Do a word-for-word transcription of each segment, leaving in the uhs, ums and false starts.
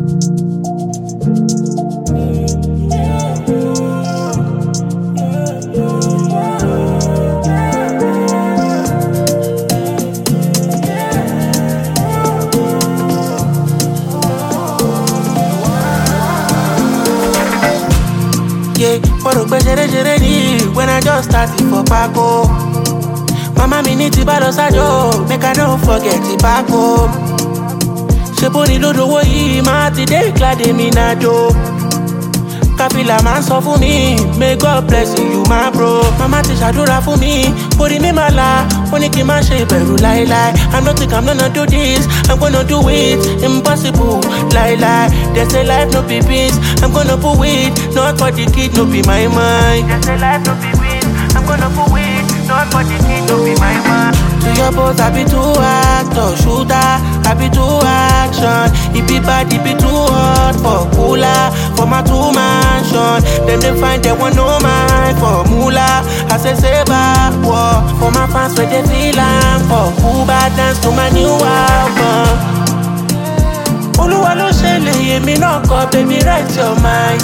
Yeah, for the jere jere ni when I just started for Paco. Mama me need to balo sajo, make I don't forget the Paco. She put it lodo wo yi, ma ti dey glad me na do. Kapila man sọ fún mi, may God bless you my bro. Mama ti ṣàdúrà fún mi, orí mi máa la, ó ní kí n má ṣe ìbẹ̀rù láíláí. I no think I'm gonna do this, I'm gonna do it, impossible, láíláí. They say life no be beans, I'm gonna put it, not for the kid, no be my mind. They say life no be beans, I'm gonna put it, not for the kid, no be my mind. To your boss, I be too actor, shooter, I be too action. It be bad, it be too hot for cooler, for my two mansion. Then they find they want no mind for moolah. I say say back war for my fans where they feel I'm for Cuba dance to my new album. Oluwa lo ṣẹlẹ̀ èmi náà kọ baby right your mind.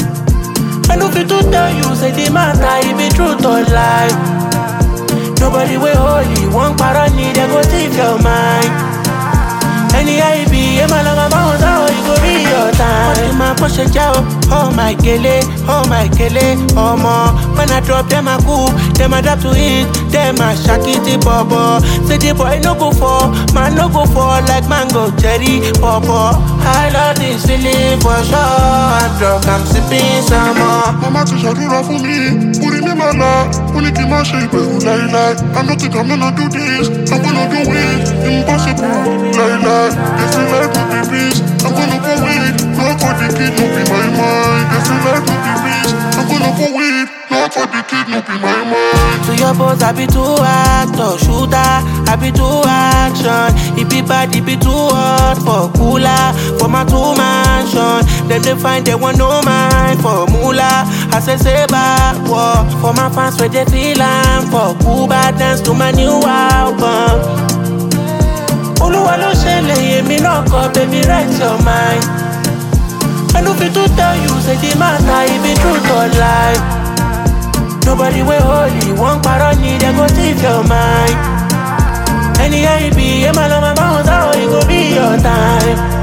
I no fit to tell you say the matter it be truth or lie. Nobody way holy, one parrot need they go take your mind. Any I be, I'm a long bounce out, it go be your time. My push a job, oh my gele, oh my gele, oh more. When I drop them a cool, them adapt to it, them a shakity bubble. Say the boy no go for, man no go for like mango cherry bubble. I love this feeling for sure. I'm drunk, I'm sipping some more. Mama ti ṣàdúrà fún mi, orí mi máa la, ó ní kí n má ṣe ìbẹ̀rù láíláí. I no think I'm gonna do this, I'm gonna do it, impossible, láíláí. They say life no be beans, I'm gonna go it, not for the kid, no be my mind. They say life no be beans, I'm gonna go it, not for the kid, no be my mind. To your boss, I be too actor, shooter, I be too action. It be bad, it be too hot for cooler, for my two mansion. Then they find they want no mind for moolah. I say say back war for my fans where they feel I'm for Cuba dance to my new album. Oluwa lo ṣẹlẹ̀ èmi náà kọ baby right your mind. I no fit to tell you say the matter it be truth or lie. Nobody way holy, one parrot need they go take your mind. Any I be, I'm a long bounce out, it go be your time.